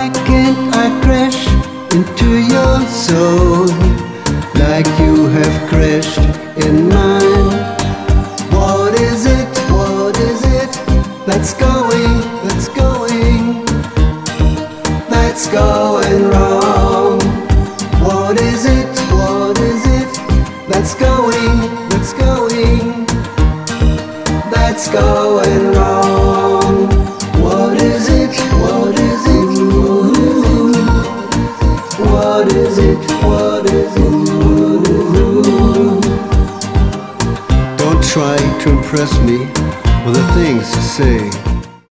Why can't I crash into your soul like you have crashed in mine? What is it? What is it? That's going wrong. What is it? What is it? That's going wrong. What is it? What is it? What is it? What is it? Don't try to impress me with the things to say.